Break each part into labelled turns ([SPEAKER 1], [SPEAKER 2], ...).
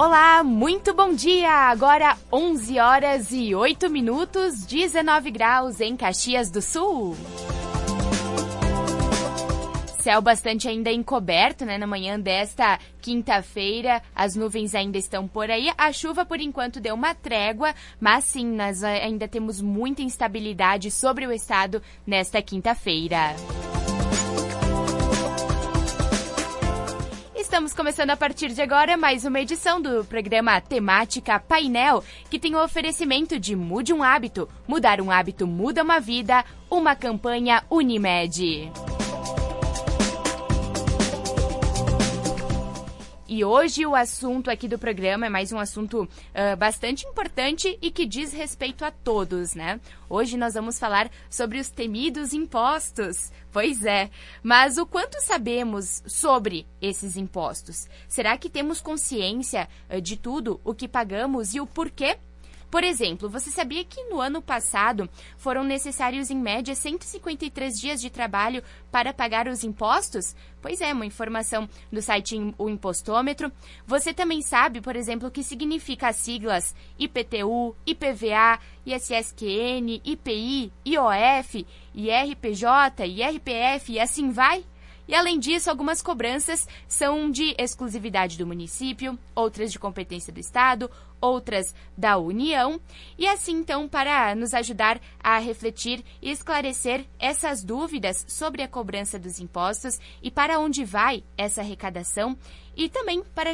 [SPEAKER 1] Olá, muito bom dia! Agora 11 horas e 8 minutos, 19 graus em Caxias do Sul. Céu bastante ainda encoberto, né? Na manhã desta quinta-feira, as nuvens ainda estão por aí. A chuva, por enquanto, deu uma trégua, mas sim, nós ainda temos muita instabilidade sobre o estado nesta quinta-feira. Estamos começando a partir de agora mais uma edição do programa Temática Painel, que tem o oferecimento de Mude um Hábito. Mudar um hábito muda uma vida, uma campanha Unimed. E hoje o assunto aqui do programa é mais um assunto bastante importante e que diz respeito a todos, né? Hoje nós vamos falar sobre os temidos impostos. Pois é, mas o quanto sabemos sobre esses impostos? Será que temos consciência de tudo o que pagamos e o porquê? Por exemplo, você sabia que no ano passado foram necessários em média 153 dias de trabalho para pagar os impostos? Pois é, uma informação do site O Impostômetro. Você também sabe, por exemplo, o que significa as siglas IPTU, IPVA, ISSQN, IPI, IOF, IRPJ, IRPF e assim vai? E, além disso, algumas cobranças são de exclusividade do município, outras de competência do Estado, outras da União. E assim, então, para nos ajudar a refletir e esclarecer essas dúvidas sobre a cobrança dos impostos e para onde vai essa arrecadação, e também para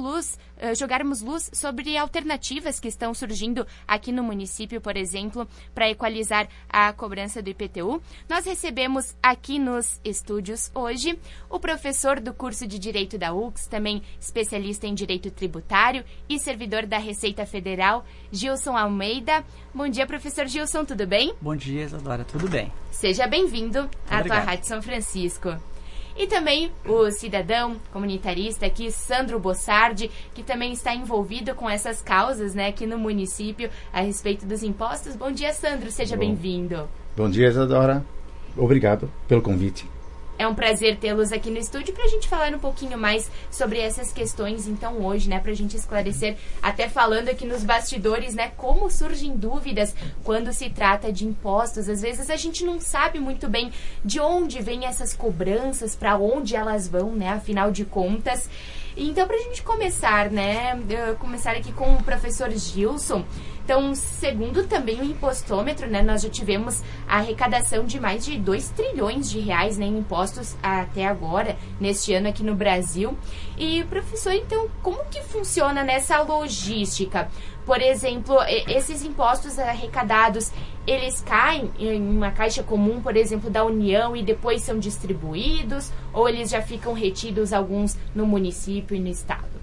[SPEAKER 1] jogarmos luz sobre alternativas que estão surgindo aqui no município, por exemplo, para equalizar a cobrança do IPTU, nós recebemos aqui nos estúdios hoje o professor do curso de Direito da UX, também especialista em Direito Tributário e servidor da Receita Federal, Gilson Almeida. Bom dia, professor Gilson, tudo bem?
[SPEAKER 2] Bom dia, Isadora, tudo bem.
[SPEAKER 1] Seja bem-vindo à tua Rádio São Francisco. E também o cidadão comunitarista aqui, Sandro Bossardi, que também está envolvido com essas causas, né, aqui no município, a respeito dos impostos. Bom dia, Sandro, seja bem-vindo.
[SPEAKER 3] Bom dia, Isadora. Obrigado pelo convite.
[SPEAKER 1] É um prazer tê-los aqui no estúdio para a gente falar um pouquinho mais sobre essas questões, então, hoje, né, para a gente esclarecer, até falando aqui nos bastidores, né, como surgem dúvidas quando se trata de impostos. Às vezes a gente não sabe muito bem de onde vêm essas cobranças, para onde elas vão, né, afinal de contas. Então, para a gente começar, né, começar aqui com o professor Gilson. Então, segundo também o Impostômetro, né, nós já tivemos a arrecadação de mais de 2 trilhões de reais, né, em impostos até agora, neste ano aqui no Brasil. E, professor, então, como que funciona nessa logística? Por exemplo, esses impostos arrecadados, eles caem em uma caixa comum, por exemplo, da União e depois são distribuídos? Ou eles já ficam retidos, alguns, no município e no Estado?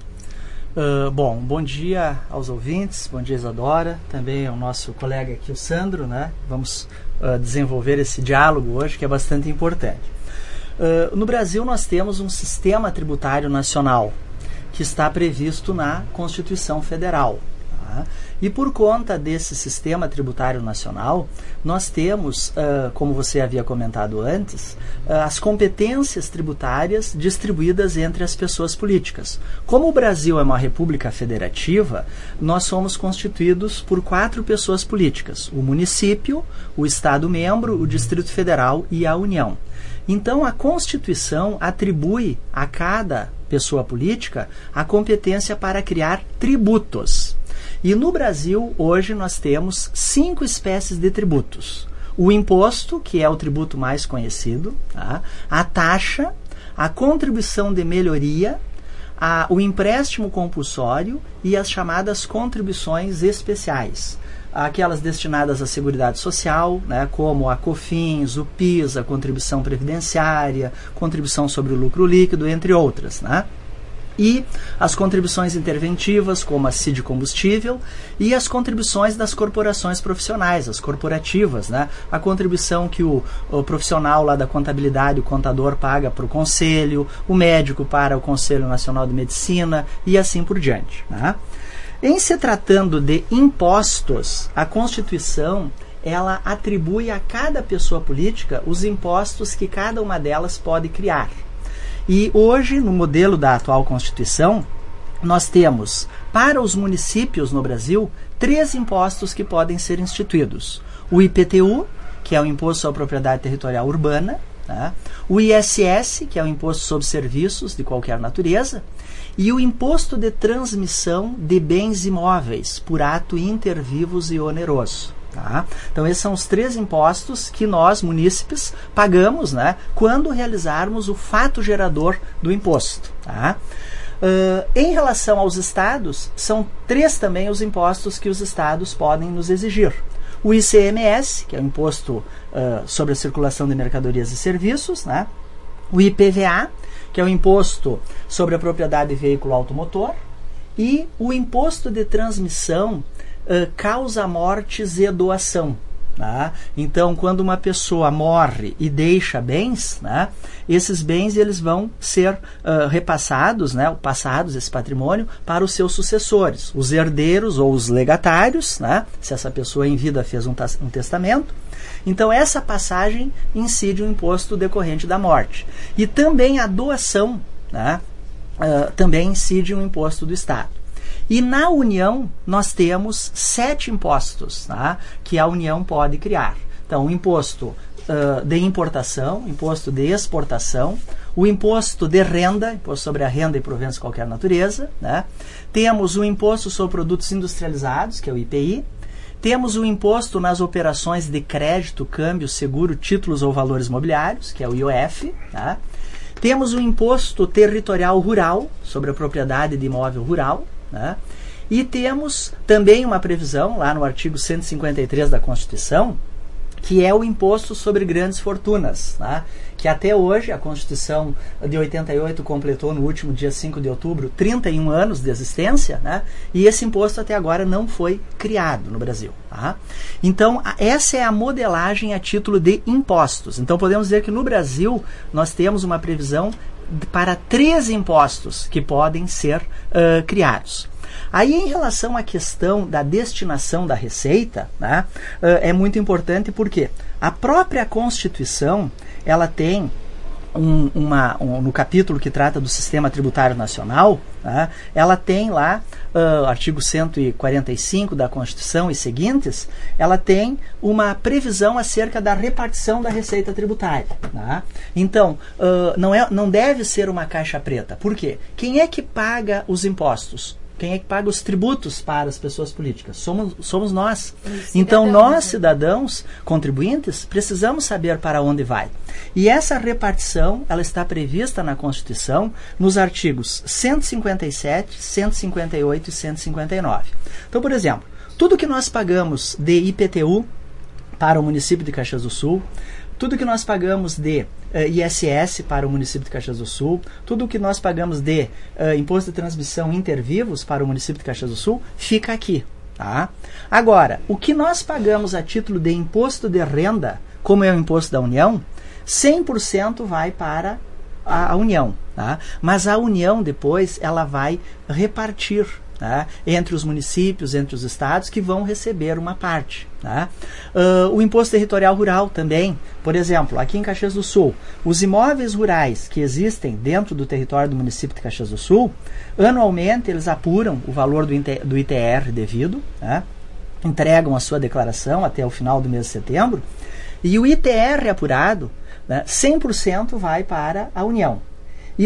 [SPEAKER 2] Bom dia aos ouvintes, bom dia, Isadora, também ao nosso colega aqui, o Sandro, né? Vamos desenvolver esse diálogo hoje, que é bastante importante. No Brasil, nós temos um sistema tributário nacional, que está previsto na Constituição Federal. Tá? E por conta desse sistema tributário nacional, nós temos, como você havia comentado antes, as competências tributárias distribuídas entre as pessoas políticas. Como o Brasil é uma república federativa, nós somos constituídos por 4 pessoas políticas: o município, o Estado-membro, o Distrito Federal e a União. Então, a Constituição atribui a cada pessoa política a competência para criar tributos. E no Brasil, hoje, nós temos 5 espécies de tributos. O imposto, que é o tributo mais conhecido, tá? A taxa, a contribuição de melhoria, o empréstimo compulsório e as chamadas contribuições especiais. Aquelas destinadas à Seguridade Social, né, como a COFINS, o PIS, a contribuição previdenciária, contribuição sobre o lucro líquido, entre outras, né? E as contribuições interventivas, como a CID Combustível, e as contribuições das corporações profissionais, as corporativas, né? A contribuição que o profissional lá da contabilidade, o contador, paga para o conselho, o médico para o Conselho Nacional de Medicina e assim por diante, né? Em se tratando de impostos, a Constituição, ela atribui a cada pessoa política os impostos que cada uma delas pode criar. E hoje, no modelo da atual Constituição, nós temos para os municípios no Brasil 3 impostos que podem ser instituídos. O IPTU, que é o Imposto sobre a Propriedade Territorial Urbana, tá? O ISS, que é o Imposto sobre Serviços de qualquer natureza, e o Imposto de Transmissão de Bens Imóveis, por ato inter vivos e oneroso. Tá? Então, esses são os 3 impostos que nós, munícipes, pagamos, né, quando realizarmos o fato gerador do imposto. Tá? Em relação aos estados, são 3 também os impostos que os estados podem nos exigir. O ICMS, que é o Imposto sobre a Circulação de Mercadorias e Serviços, né? O IPVA, que é o Imposto sobre a Propriedade de Veículo Automotor, e o Imposto de Transmissão, causa mortes e doação. Tá? Então, quando uma pessoa morre e deixa bens, né, esses bens eles vão ser repassados, né, passados esse patrimônio para os seus sucessores, os herdeiros ou os legatários, né, se essa pessoa em vida fez um testamento. Então, essa passagem incide o imposto decorrente da morte. E também a doação, né, também incide um imposto do Estado. E na União, nós temos 7 impostos, tá, que a União pode criar. Então, o imposto de importação, imposto de exportação, o imposto de renda, imposto sobre a renda e proventos de qualquer natureza. Né? Temos o imposto sobre produtos industrializados, que é o IPI. Temos o imposto nas operações de crédito, câmbio, seguro, títulos ou valores mobiliários, que é o IOF. Tá? Temos o imposto territorial rural, sobre a propriedade de imóvel rural. Né? E temos também uma previsão lá no artigo 153 da Constituição, que é o imposto sobre grandes fortunas, né? Que até hoje a Constituição de 88 completou no último dia 5 de outubro 31 anos de existência, né? E esse imposto até agora não foi criado no Brasil. Tá? Então, essa é a modelagem a título de impostos. Então, podemos dizer que no Brasil nós temos uma previsão para 3 impostos que podem ser criados. Aí, em relação à questão da destinação da receita, né, é muito importante porque a própria Constituição, ela tem no capítulo que trata do Sistema Tributário Nacional, né, ela tem lá, artigo 145 da Constituição e seguintes, ela tem uma previsão acerca da repartição da receita tributária. Né? Então, não deve ser uma caixa preta. Por quê? Quem é que paga os impostos? Quem é que paga os tributos para as pessoas políticas? Somos nós. Então, nós, cidadãos, contribuintes, precisamos saber para onde vai. E essa repartição, ela está prevista na Constituição nos artigos 157, 158 e 159. Então, por exemplo, tudo que nós pagamos de IPTU para o município de Caxias do Sul, tudo que nós pagamos de ISS para o município de Caxias do Sul, tudo que nós pagamos de imposto de transmissão intervivos para o município de Caxias do Sul, fica aqui. Tá? Agora, o que nós pagamos a título de imposto de renda, como é o imposto da União, 100% vai para a União. Tá? Mas a União, depois, ela vai repartir, tá, entre os municípios, entre os estados, que vão receber uma parte. Tá? O imposto territorial rural também, por exemplo, aqui em Caxias do Sul, os imóveis rurais que existem dentro do território do município de Caxias do Sul, anualmente eles apuram o valor do ITR devido, tá? Entregam a sua declaração até o final do mês de setembro, e o ITR apurado, né, 100% vai para a União. E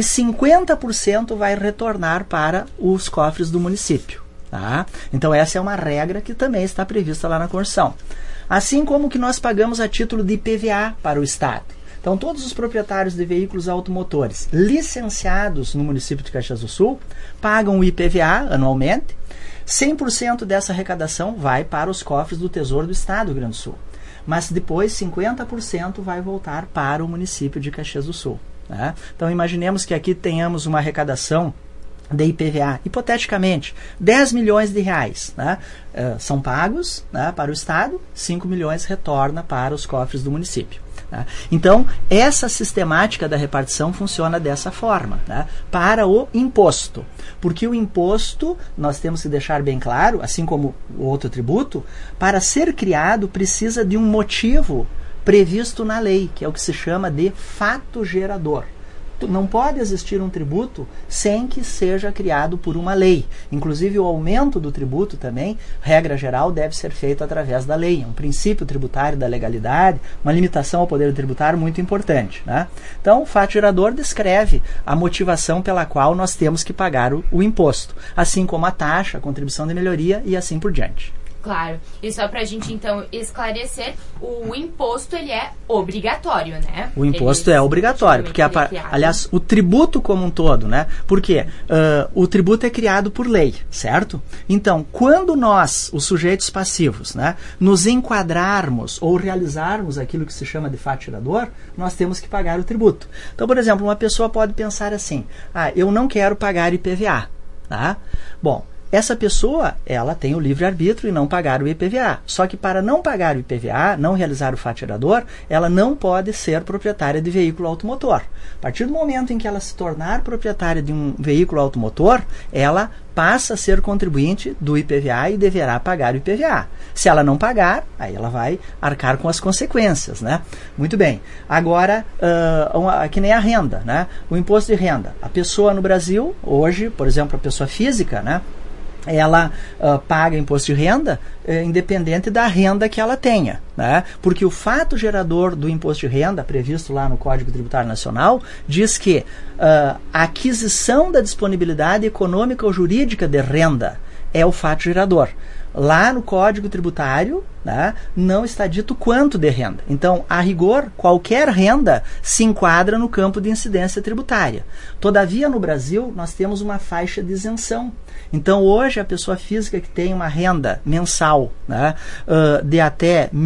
[SPEAKER 2] 50% vai retornar para os cofres do município. Tá? Então, essa é uma regra que também está prevista lá na Constituição. Assim como que nós pagamos a título de IPVA para o Estado. Então, todos os proprietários de veículos automotores licenciados no município de Caxias do Sul pagam o IPVA anualmente. 100% dessa arrecadação vai para os cofres do Tesouro do Estado do Rio Grande do Sul. Mas depois, 50% vai voltar para o município de Caxias do Sul. Né? Então, imaginemos que aqui tenhamos uma arrecadação de IPVA, hipoteticamente, 10 milhões de reais. Né? São pagos, né, para o Estado, 5 milhões retorna para os cofres do município. Né? Então, essa sistemática da repartição funciona dessa forma, né, para o imposto. Porque o imposto, nós temos que deixar bem claro, assim como o outro tributo, para ser criado precisa de um motivo previsto na lei, que é o que se chama de fato gerador. não pode existir um tributo sem que seja criado por uma lei. Inclusive, o aumento do tributo também, regra geral, deve ser feito através da lei. É um princípio tributário da legalidade, uma limitação ao poder tributário muito importante, né? Então, o fato gerador descreve a motivação pela qual nós temos que pagar o imposto, assim como a taxa, a contribuição de melhoria e assim por diante.
[SPEAKER 1] Claro. E só para a gente, então, esclarecer, o imposto, ele é obrigatório, né?
[SPEAKER 2] O imposto é obrigatório, porque, aliás, o tributo como um todo, né? Porque o tributo é criado por lei, certo? Então, quando nós, os sujeitos passivos, né, nos enquadrarmos ou realizarmos aquilo que se chama de fato gerador, nós temos que pagar o tributo. Então, por exemplo, uma pessoa pode pensar assim, eu não quero pagar IPVA, tá? Bom, essa pessoa, ela tem o livre-arbítrio e não pagar o IPVA. Só que para não pagar o IPVA, não realizar o fato gerador, ela não pode ser proprietária de veículo automotor. A partir do momento em que ela se tornar proprietária de um veículo automotor, ela passa a ser contribuinte do IPVA e deverá pagar o IPVA. Se ela não pagar, aí ela vai arcar com as consequências, né? Muito bem. Agora, que nem a renda, né? O imposto de renda. A pessoa no Brasil, hoje, por exemplo, a pessoa física, né? Ela paga imposto de renda independente da renda que ela tenha, né? Porque o fato gerador do imposto de renda, previsto lá no Código Tributário Nacional, diz que a aquisição da disponibilidade econômica ou jurídica de renda é o fato gerador. Lá no Código Tributário, né, não está dito quanto de renda. Então, a rigor, qualquer renda se enquadra no campo de incidência tributária. Todavia, no Brasil, nós temos uma faixa de isenção. Então, hoje, a pessoa física que tem uma renda mensal, né, de até R$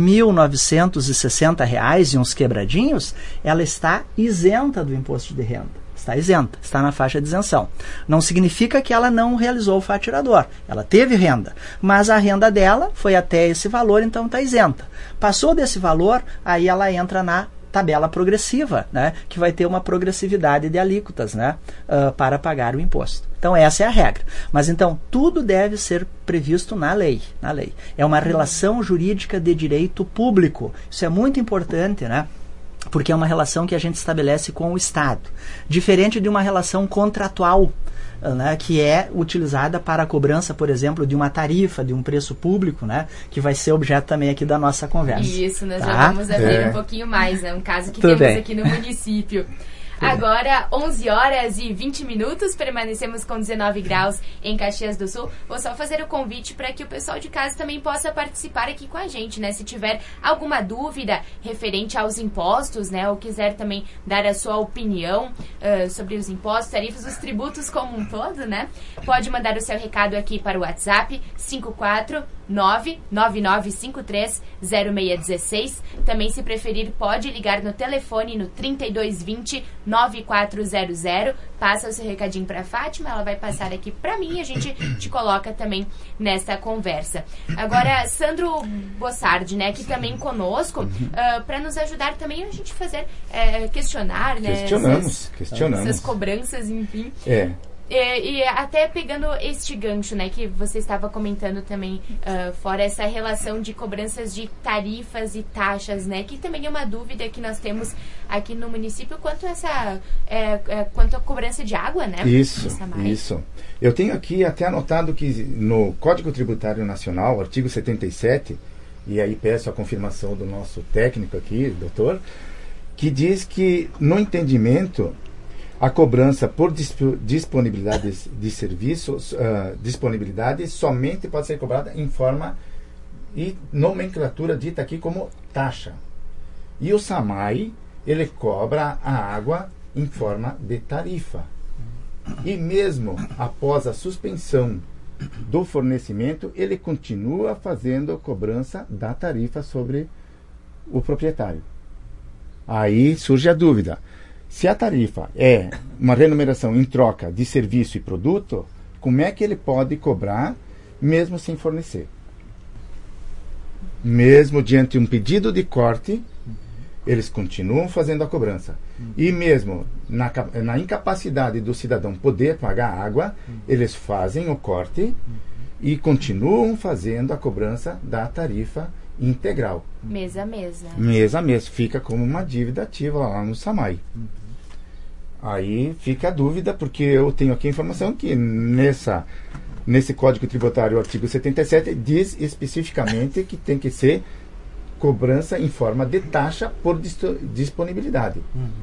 [SPEAKER 2] 1.960 e uns quebradinhos, ela está isenta do imposto de renda. Está isenta, está na faixa de isenção. Não significa que ela não realizou o fato gerador. Ela teve renda, mas a renda dela foi até esse valor, então está isenta. Passou desse valor, aí ela entra na tabela progressiva, né, que vai ter uma progressividade de alíquotas, né, para pagar o imposto. Então, essa é a regra. Mas, então, tudo deve ser previsto na lei. Na lei. É uma relação jurídica de direito público. Isso é muito importante, né? Porque é uma relação que a gente estabelece com o Estado. Diferente de uma relação contratual, né, que é utilizada para a cobrança, por exemplo, de uma tarifa, de um preço público, né, que vai ser objeto também aqui da nossa conversa.
[SPEAKER 1] Isso, nós já vamos abrir um pouquinho mais. É um caso que temos aqui no município. Agora, 11 horas e 20 minutos, permanecemos com 19 graus em Caxias do Sul. Vou só fazer o convite para que o pessoal de casa também possa participar aqui com a gente, né? Se tiver alguma dúvida referente aos impostos, né? Ou quiser também dar a sua opinião sobre os impostos, tarifas, os tributos como um todo, né? Pode mandar o seu recado aqui para o WhatsApp 549-9953-0616. Também, se preferir, pode ligar no telefone no 3220-9400. Passa o seu recadinho para a Fátima, ela vai passar aqui para mim e a gente te coloca também nessa conversa. Agora, Sandro Bossardi, né, aqui também conosco, para nos ajudar também a gente fazer, questionar, né?
[SPEAKER 3] Questionamos.
[SPEAKER 1] Essas cobranças, enfim. E até pegando este gancho, né, que você estava comentando também, fora essa relação de cobranças de tarifas e taxas, né, que também é uma dúvida que nós temos aqui no município quanto a cobrança de água, né?
[SPEAKER 3] Isso. Eu tenho aqui até anotado que no Código Tributário Nacional, artigo 77, e aí peço a confirmação do nosso técnico aqui, doutor, que diz que no entendimento a cobrança por disponibilidades de serviços, disponibilidade somente pode ser cobrada em forma e nomenclatura dita aqui como taxa. E o SAMAI, ele cobra a água em forma de tarifa. E mesmo após a suspensão do fornecimento, ele continua fazendo a cobrança da tarifa sobre o proprietário. Aí surge a dúvida. Se a tarifa é uma remuneração em troca de serviço e produto, como é que ele pode cobrar mesmo sem fornecer? Mesmo diante de um pedido de corte, eles continuam fazendo a cobrança. E mesmo na incapacidade do cidadão poder pagar a água, eles fazem o corte e continuam fazendo a cobrança da tarifa integral.
[SPEAKER 1] Mês a mês, né?
[SPEAKER 3] Mês a mês. Fica como uma dívida ativa lá no SAMAI. Aí fica a dúvida, porque eu tenho aqui a informação que nesse Código Tributário, o artigo 77, diz especificamente que tem que ser cobrança em forma de taxa por disponibilidade.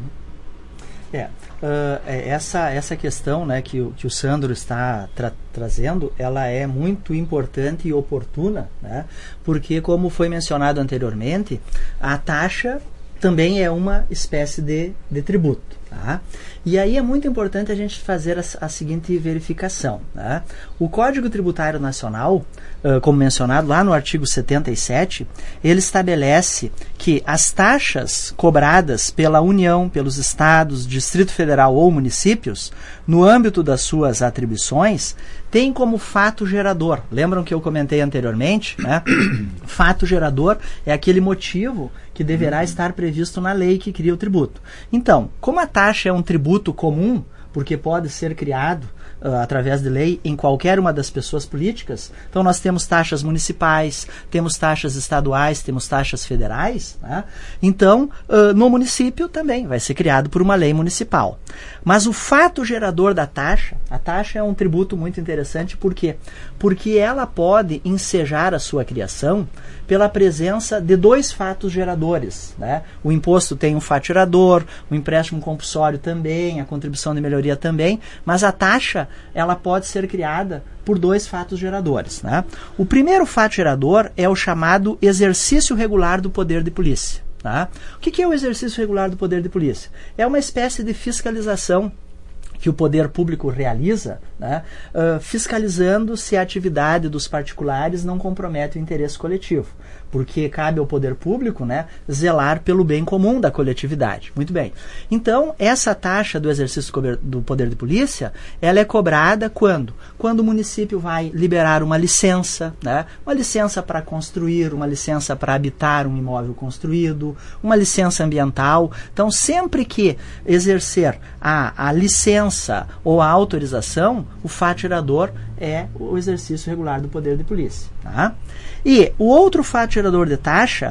[SPEAKER 2] Essa questão, né, que o Sandro está trazendo, ela é muito importante e oportuna, né, porque, como foi mencionado anteriormente, a taxa também é uma espécie de tributo. Tá? E aí é muito importante a gente fazer a seguinte verificação. Né? O Código Tributário Nacional, como mencionado lá no artigo 77, ele estabelece que as taxas cobradas pela União, pelos estados, Distrito Federal ou municípios, no âmbito das suas atribuições, têm como fato gerador. Lembram que eu comentei anteriormente? Né? Fato gerador é aquele motivo que deverá estar previsto na lei que cria o tributo. Então, como a taxa é um tributo comum, porque pode ser criado através de lei em qualquer uma das pessoas políticas, então nós temos taxas municipais, temos taxas estaduais, temos taxas federais, né? Então, no município também vai ser criado por uma lei municipal. Mas o fato gerador da taxa, a taxa é um tributo muito interessante, por quê? Porque ela pode ensejar a sua criação pela presença de dois fatos geradores, né? O imposto tem um fato gerador, o empréstimo compulsório também, a contribuição de melhoria também, mas a taxa ela pode ser criada por dois fatos geradores. Né? O primeiro fato gerador é o chamado exercício regular do poder de polícia. Tá? O que é o exercício regular do poder de polícia? É uma espécie de fiscalização que o poder público realiza, né, fiscalizando se a atividade dos particulares não compromete o interesse coletivo, porque cabe ao poder público, né, zelar pelo bem comum da coletividade. Muito bem. Então, essa taxa do exercício do poder de polícia, ela é cobrada quando? Quando o município vai liberar uma licença, né, uma licença para construir, uma licença para habitar um imóvel construído, uma licença ambiental. Então, sempre que exercer a licença ou a autorização, o fato gerador é o exercício regular do poder de polícia. Tá? E o outro fato gerador de taxa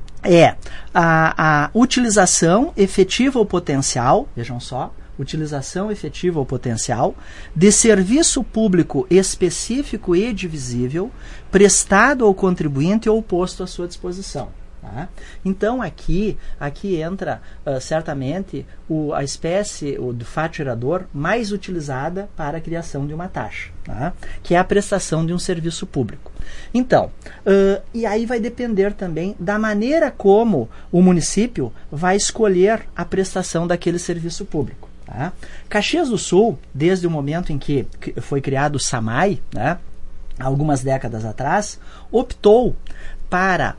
[SPEAKER 2] é a utilização efetiva ou potencial, vejam só, utilização efetiva ou potencial de serviço público específico e divisível prestado ao contribuinte ou posto à sua disposição. Tá? Então aqui entra certamente a espécie do fato gerador mais utilizada para a criação de uma taxa, tá? Que é a prestação de um serviço público. Então, e aí vai depender também da maneira como o município vai escolher a prestação daquele serviço público. Tá? Caxias do Sul, desde o momento em que foi criado o SAMAI, né, algumas décadas atrás, optou para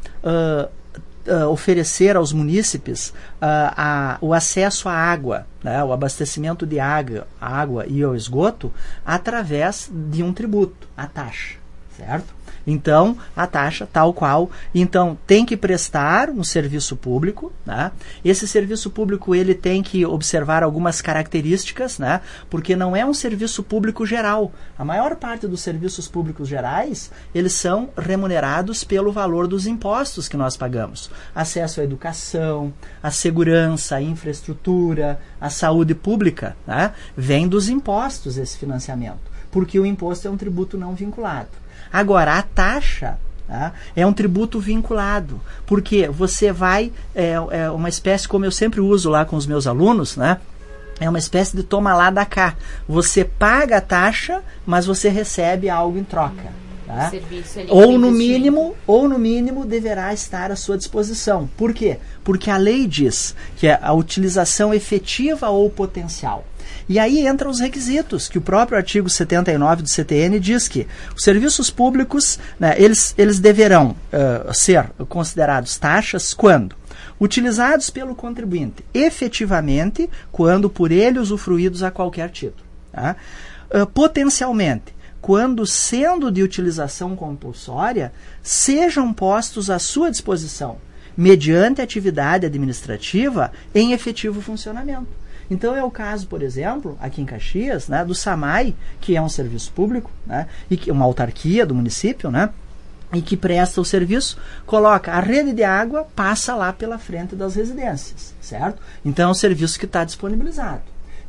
[SPEAKER 2] oferecer aos munícipes o acesso à água, né, o abastecimento de água e ao esgoto através de um tributo, a taxa, certo? Então, a taxa tal qual, então tem que prestar um serviço público, né? Esse serviço público ele tem que observar algumas características, né? Porque não é um serviço público geral. A maior parte dos serviços públicos gerais, eles são remunerados pelo valor dos impostos que nós pagamos. Acesso à educação, à segurança, à infraestrutura, à saúde pública, né? Vem dos impostos esse financiamento, porque o imposto é um tributo não vinculado. Agora, a taxa, tá, é um tributo vinculado, porque você vai, é uma espécie, como eu sempre uso lá com os meus alunos, né, é uma espécie de toma lá da cá. Dizer, paga a taxa, mas você recebe algo em troca. Tá? Ou no mínimo deverá estar à sua disposição. Por quê? Porque a lei diz que é a utilização efetiva ou potencial. E aí entram os requisitos, que o próprio artigo 79 do CTN diz que os serviços públicos, né, eles deverão ser considerados taxas quando? Utilizados pelo contribuinte, efetivamente, quando por ele usufruídos a qualquer título. Tá? Potencialmente, quando, sendo de utilização compulsória, sejam postos à sua disposição, mediante atividade administrativa em efetivo funcionamento. Então é o caso, por exemplo, aqui em Caxias, né, do SAMAI, que é um serviço público, né, e que uma autarquia do município, né, e que presta o serviço, coloca a rede de água, passa lá pela frente das residências, certo? Então é um serviço que está disponibilizado.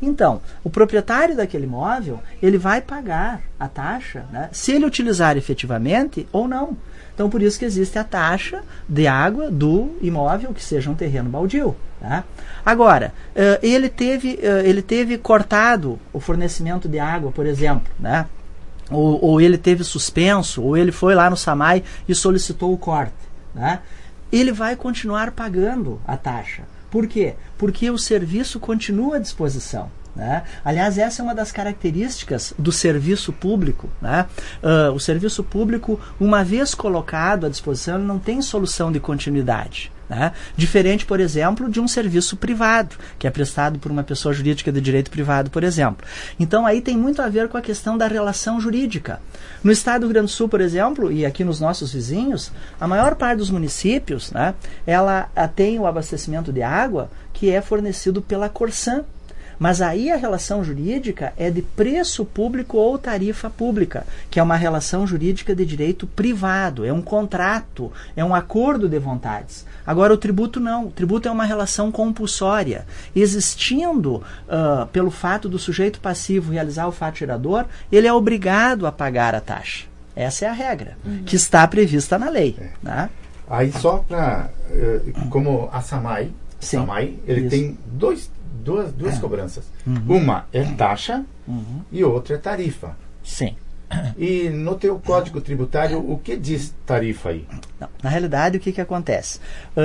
[SPEAKER 2] Então, o proprietário daquele imóvel, ele vai pagar a taxa, né, se ele utilizar efetivamente ou não. Então, por isso que existe a taxa de água do imóvel, que seja um terreno baldio. Tá? Agora, ele teve cortado o fornecimento de água, por exemplo, né? Ou ele teve suspenso, ou ele foi lá no SAMAI e solicitou o corte. Né? Ele vai continuar pagando a taxa. Por quê? Porque o serviço continua à disposição. Né? Aliás, essa é uma das características do serviço público. Né? O serviço público, uma vez colocado à disposição, ele não tem solução de continuidade. Né? Diferente, por exemplo, de um serviço privado, que é prestado por uma pessoa jurídica de direito privado, por exemplo. Então, aí tem muito a ver com a questão da relação jurídica. No estado do Rio Grande do Sul, por exemplo, e aqui nos nossos vizinhos, a maior parte dos municípios, né, ela tem o abastecimento de água que é fornecido pela Corsan. Mas aí a relação jurídica é de preço público ou tarifa pública, que é uma relação jurídica de direito privado, é um contrato, é um acordo de vontades. Agora o tributo não, o tributo é uma relação compulsória. Existindo, pelo fato do sujeito passivo realizar o fato gerador, ele é obrigado a pagar a taxa. Essa é a regra, que está prevista na lei. Né?
[SPEAKER 3] Aí só para, como a SAMAI, ele tem duas cobranças. Uma é taxa e outra é tarifa.
[SPEAKER 2] Sim.
[SPEAKER 3] E no teu código tributário, o que diz tarifa aí?
[SPEAKER 2] Não, na realidade, o que acontece?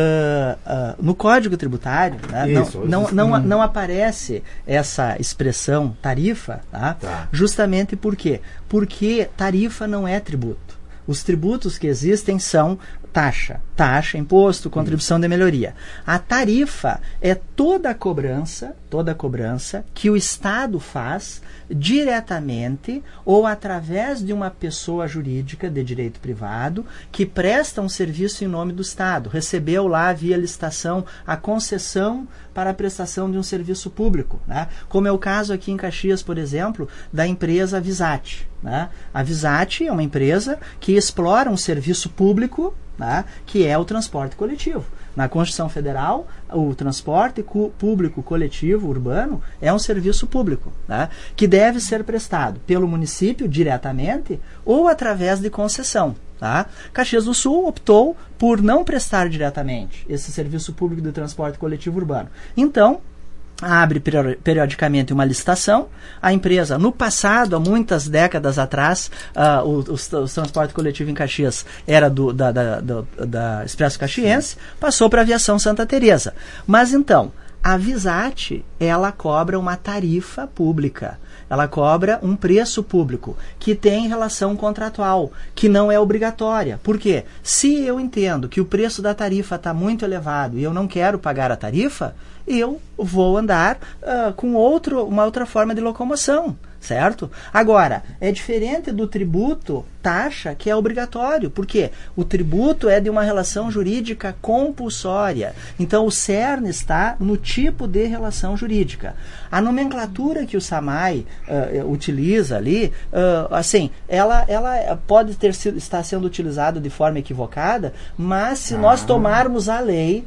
[SPEAKER 2] No código tributário, né, não aparece essa expressão tarifa, tá? Justamente por quê? Porque tarifa não é tributo. Os tributos que existem são taxa, imposto, contribuição de melhoria. A tarifa é toda a cobrança que o Estado faz diretamente ou através de uma pessoa jurídica de direito privado que presta um serviço em nome do Estado. Recebeu lá via licitação a concessão para a prestação de um serviço público. Né? Como é o caso aqui em Caxias, por exemplo, da empresa Visat. Né? A Visat é uma empresa que explora um serviço público, né, que é o transporte coletivo. Na Constituição Federal, o transporte público coletivo urbano é um serviço público, né, que deve ser prestado pelo município diretamente ou através de concessão. Tá? Caxias do Sul optou por não prestar diretamente esse serviço público de transporte coletivo urbano. Então, abre periodicamente uma licitação. A empresa, no passado, há muitas décadas atrás, o transporte coletivo em Caxias era da Expresso Caxiense, passou para a Aviação Santa Teresa. Mas então, a Visat, ela cobra uma tarifa pública. Ela cobra um preço público que tem relação contratual, que não é obrigatória. Por quê? Se eu entendo que o preço da tarifa está muito elevado e eu não quero pagar a tarifa, eu vou andar com uma outra forma de locomoção, certo? Agora, é diferente do tributo, taxa, que é obrigatório. Por quê? O tributo é de uma relação jurídica compulsória. Então, o cerne está no tipo de relação jurídica. A nomenclatura que o SAMAI utiliza ali, assim, ela pode estar sendo utilizada de forma equivocada, mas se nós tomarmos a lei,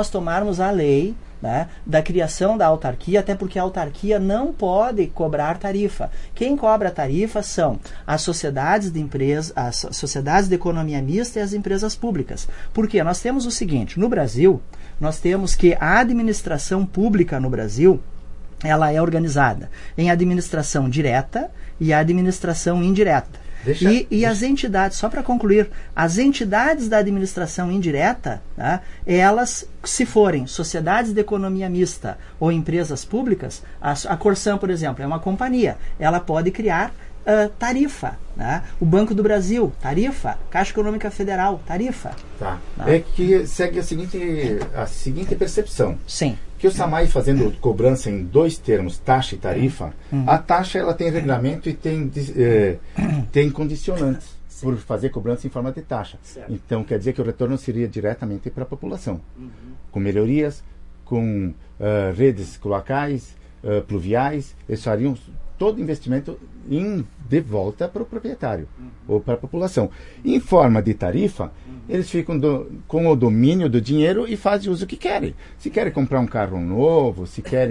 [SPEAKER 2] né, da criação da autarquia, até porque a autarquia não pode cobrar tarifa. Quem cobra tarifa são as sociedades de empresas, as sociedades de economia mista e as empresas públicas. Porque nós temos o seguinte, no Brasil, nós temos que a administração pública no Brasil, ela é organizada em administração direta e administração indireta. E as entidades, só para concluir, as entidades da administração indireta, tá, elas, se forem sociedades de economia mista ou empresas públicas, a Corsan, por exemplo, é uma companhia, ela pode criar tarifa. Né? O Banco do Brasil, tarifa. Caixa Econômica Federal, tarifa.
[SPEAKER 3] Tá. É que segue a seguinte percepção.
[SPEAKER 2] Sim.
[SPEAKER 3] Que o SAMAI fazendo cobrança em dois termos, taxa e tarifa, a taxa ela tem regulamento e tem condicionantes por fazer cobrança em forma de taxa. Certo. Então quer dizer que o retorno seria diretamente para a população, com melhorias, com redes cloacais, pluviais, eles fariam todo investimento de volta para o proprietário ou para a população. Em forma de tarifa, eles ficam com o domínio do dinheiro e fazem o uso que querem. Se querem comprar um carro novo, se querem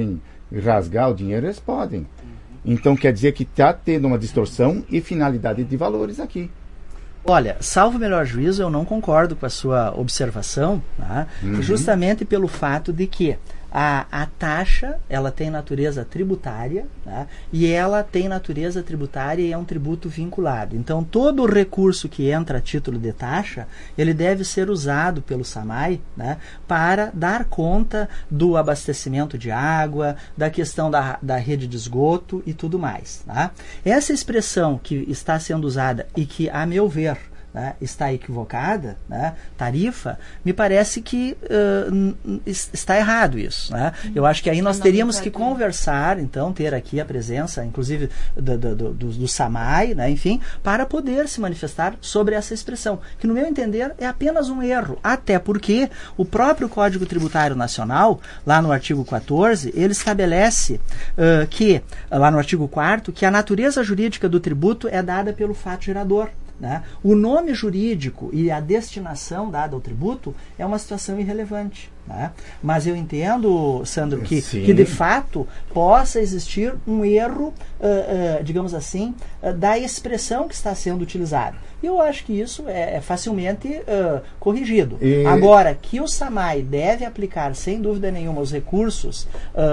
[SPEAKER 3] rasgar o dinheiro, eles podem. Então quer dizer que está tendo uma distorção e finalidade de valores aqui.
[SPEAKER 2] Olha, salvo o melhor juízo, eu não concordo com a sua observação, tá? Justamente pelo fato de que a taxa, ela tem natureza tributária, tá? E ela tem natureza tributária e é um tributo vinculado. Então, todo o recurso que entra a título de taxa, ele deve ser usado pelo SAMAI, né, para dar conta do abastecimento de água, da questão da rede de esgoto e tudo mais. Tá? Essa expressão que está sendo usada e que, a meu ver, né, está equivocada, né, tarifa, me parece que está errado isso. Né? Eu acho que aí nós teríamos que conversar, então, ter aqui a presença, inclusive, do SAMAI, né, enfim, para poder se manifestar sobre essa expressão, que, no meu entender, é apenas um erro, até porque o próprio Código Tributário Nacional, lá no artigo 14, ele estabelece que, lá no artigo 4º, que a natureza jurídica do tributo é dada pelo fato gerador. Né? O nome jurídico e a destinação dada ao tributo é uma situação irrelevante. Né? Mas eu entendo, Sandro, que de fato possa existir um erro, digamos assim, da expressão que está sendo utilizada. E eu acho que isso é facilmente corrigido. Agora, que o SAMAI deve aplicar, sem dúvida nenhuma, os recursos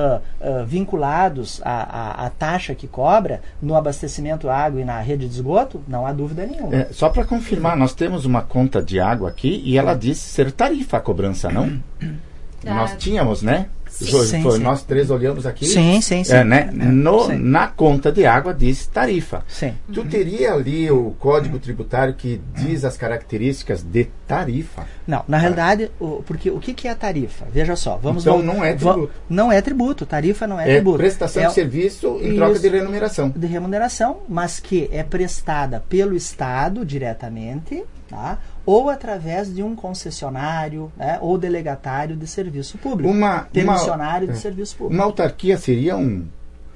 [SPEAKER 2] vinculados à taxa que cobra no abastecimento à água e na rede de esgoto, não há dúvida nenhuma.
[SPEAKER 3] Só para confirmar, nós temos uma conta de água aqui e ela diz ser tarifa a cobrança, não? Nós tínhamos, né?
[SPEAKER 2] Sim,
[SPEAKER 3] nós três olhamos aqui.
[SPEAKER 2] Sim.
[SPEAKER 3] Né? Na conta de água diz tarifa.
[SPEAKER 2] Sim.
[SPEAKER 3] Tu teria ali o Código Tributário que diz as características de tarifa?
[SPEAKER 2] Não, na realidade, porque o que é a tarifa? Veja só,
[SPEAKER 3] então não é tributo.
[SPEAKER 2] Não é tributo, tarifa não é tributo.
[SPEAKER 3] Prestação de serviço em troca de remuneração.
[SPEAKER 2] De remuneração, mas que é prestada pelo Estado diretamente, tá? Ou através de um concessionário, né, ou delegatário de serviço público. Permissionário de serviço público.
[SPEAKER 3] Uma autarquia seria um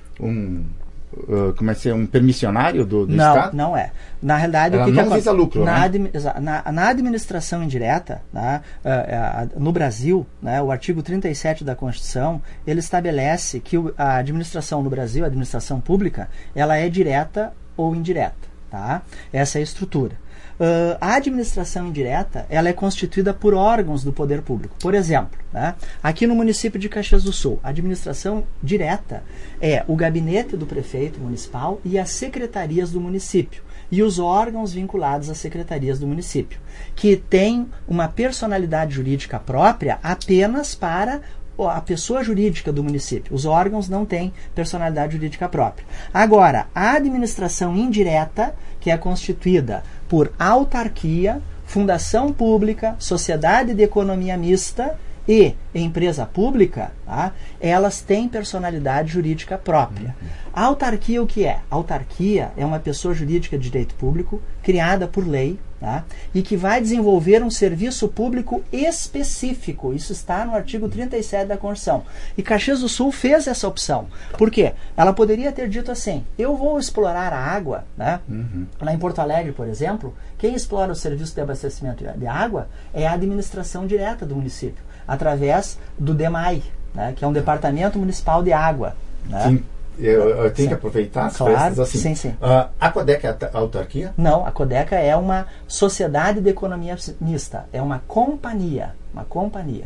[SPEAKER 3] permissionário do Estado?
[SPEAKER 2] Não é. Na realidade,
[SPEAKER 3] ela não visa lucro,
[SPEAKER 2] na administração indireta, né, no Brasil, né, o artigo 37 da Constituição, ele estabelece que a administração no Brasil, a administração pública, ela é direta ou indireta. Tá? Essa é a estrutura. A administração indireta, ela é constituída por órgãos do poder público. Por exemplo, né, aqui no município de Caxias do Sul, a administração direta é o gabinete do prefeito municipal e as secretarias do município e os órgãos vinculados às secretarias do município, que têm uma personalidade jurídica própria apenas para a pessoa jurídica do município. Os órgãos não têm personalidade jurídica própria. Agora, a administração indireta, que é constituída por autarquia, fundação pública, sociedade de economia mista e empresa pública, tá? Elas têm personalidade jurídica própria. A autarquia, o que é? A autarquia é uma pessoa jurídica de direito público, criada por lei, tá? E que vai desenvolver um serviço público específico. Isso está no artigo 37 da Constituição. E Caxias do Sul fez essa opção. Por quê? Ela poderia ter dito assim, eu vou explorar a água, né? Lá em Porto Alegre, por exemplo, quem explora o serviço de abastecimento de água é a administração direta do município, através do DEMAI, né? Que é um Departamento Municipal de Água. Né?
[SPEAKER 3] Sim. Eu tenho que aproveitar as festas assim.
[SPEAKER 2] Sim.
[SPEAKER 3] A Codeca é a autarquia?
[SPEAKER 2] Não, a Codeca é uma sociedade de economia mista. É uma companhia. Uma companhia.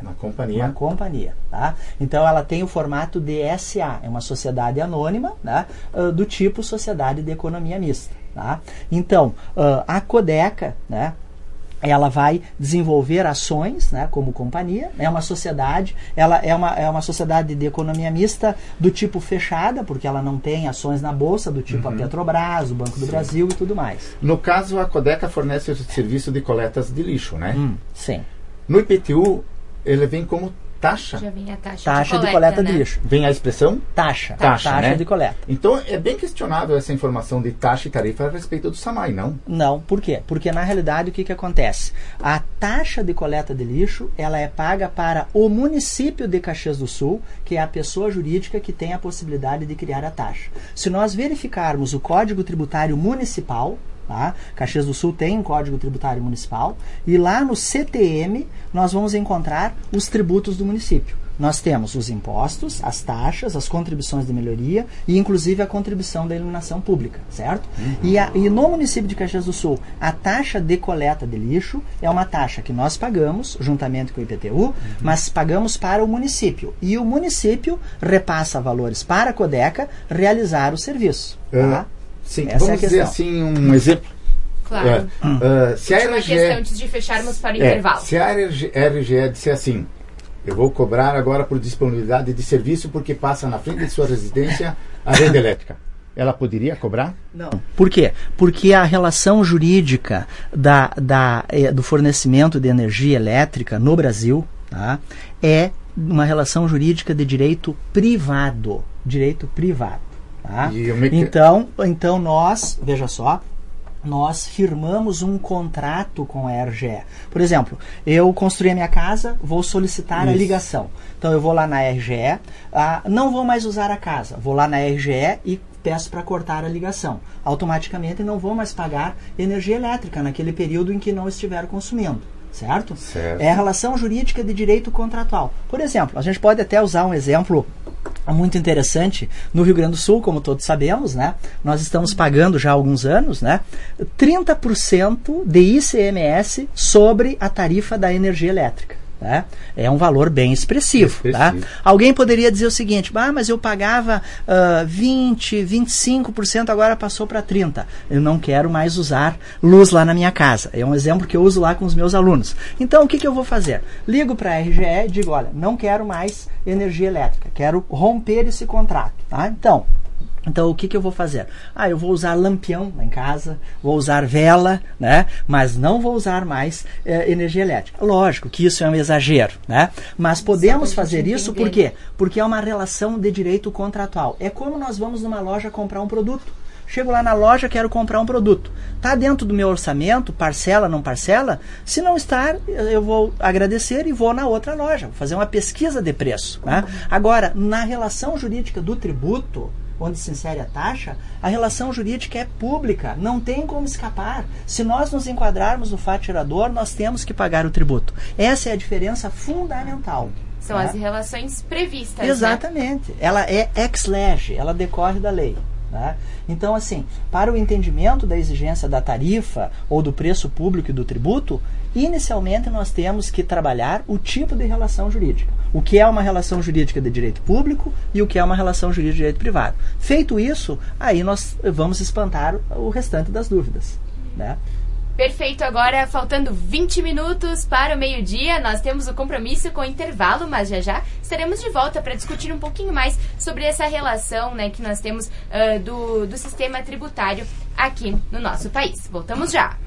[SPEAKER 2] Tá? Então ela tem o formato de SA. É uma sociedade anônima, né? Do tipo sociedade de economia mista. Tá? Então, a Codeca, né? Ela vai desenvolver ações, né, como companhia, é uma sociedade, ela é uma sociedade de economia mista do tipo fechada, porque ela não tem ações na bolsa, do tipo a Petrobras, o Banco do Brasil e tudo mais.
[SPEAKER 3] No caso, a Codeca fornece o serviço de coletas de lixo, né?
[SPEAKER 2] Sim.
[SPEAKER 3] No IPTU, ele vem como taxa.
[SPEAKER 1] Já vem a taxa
[SPEAKER 2] de coleta, né? De lixo.
[SPEAKER 3] Vem a expressão?
[SPEAKER 2] Taxa, né? De coleta.
[SPEAKER 3] Então, é bem questionável essa informação de taxa e tarifa a respeito do SAMAI, não?
[SPEAKER 2] Não, por quê? Porque, na realidade, o que acontece? A taxa de coleta de lixo, ela é paga para o município de Caxias do Sul, que é a pessoa jurídica que tem a possibilidade de criar a taxa. Se nós verificarmos o Código Tributário Municipal, tá? Caxias do Sul tem um Código Tributário Municipal e lá no CTM nós vamos encontrar os tributos do município. nós temos os impostos, as taxas, as contribuições de melhoria e inclusive a contribuição da iluminação pública, certo? E no município de Caxias do Sul, a taxa de coleta de lixo é uma taxa que nós pagamos, juntamente com o IPTU, mas pagamos para o município. E o município repassa valores para a Codeca realizar o serviço. Tá?
[SPEAKER 3] Sim,
[SPEAKER 2] essa
[SPEAKER 3] vamos
[SPEAKER 2] é a
[SPEAKER 3] dizer
[SPEAKER 2] questão.
[SPEAKER 3] assim, um exemplo.
[SPEAKER 1] Claro.
[SPEAKER 3] Se a
[SPEAKER 1] Última
[SPEAKER 3] RGE,
[SPEAKER 1] questão antes de fecharmos para o intervalo.
[SPEAKER 3] se a RGE disser assim, eu vou cobrar agora por disponibilidade de serviço porque passa na frente de sua residência a rede elétrica, ela poderia cobrar?
[SPEAKER 2] Não. Por quê? Porque a relação jurídica do fornecimento de energia elétrica no Brasil, tá, é uma relação jurídica de direito privado. Direito privado. Tá? Então nós, veja só, nós firmamos um contrato com a RGE. Por exemplo, eu construí a minha casa, vou solicitar a ligação. Então eu vou lá na RGE, não vou mais usar a casa, vou lá na RGE e peço para cortar a ligação. Automaticamente não vou mais pagar energia elétrica naquele período em que não estiver consumindo. Certo? É a relação jurídica de direito contratual. Por exemplo, a gente pode até usar um exemplo muito interessante no Rio Grande do Sul, como todos sabemos, né? Nós estamos pagando já há alguns anos, né? 30% de ICMS sobre a tarifa da energia elétrica. Tá? É um valor bem expressivo. Tá? Alguém poderia dizer o seguinte, mas eu pagava 20%, 25%, agora passou para 30%. Eu não quero mais usar luz lá na minha casa. É um exemplo que eu uso lá com os meus alunos. Então, o que eu vou fazer? Ligo para a RGE e digo, olha, não quero mais energia elétrica, quero romper esse contrato. Tá? Então, o que eu vou fazer? Eu vou usar lampião lá em casa, vou usar vela, né? Mas não vou usar mais energia elétrica. Lógico que isso é um exagero, né? Mas podemos fazer isso por quê? Porque é uma relação de direito contratual. É como nós vamos numa loja comprar um produto. Chego lá na loja, quero comprar um produto. Está dentro do meu orçamento, parcela, não parcela? Se não estar, eu vou agradecer e vou na outra loja, vou fazer uma pesquisa de preço. Né? Agora, na relação jurídica do tributo, onde se insere a taxa, a relação jurídica é pública, não tem como escapar. Se nós nos enquadrarmos no fato gerador, nós temos que pagar o tributo. Essa é a diferença fundamental.
[SPEAKER 1] São as relações previstas.
[SPEAKER 2] Exatamente. Né? Ela é ex lege, ela decorre da lei. Tá? Então, assim, para o entendimento da exigência da tarifa ou do preço público e do tributo, inicialmente nós temos que trabalhar o tipo de relação jurídica. O que é uma relação jurídica de direito público e o que é uma relação jurídica de direito privado. Feito isso, aí nós vamos espantar o restante das dúvidas. Né?
[SPEAKER 1] Perfeito, agora faltando 20 minutos para o meio-dia, nós temos o compromisso com o intervalo, mas já estaremos de volta para discutir um pouquinho mais sobre essa relação, né, que nós temos do sistema tributário aqui no nosso país. Voltamos já!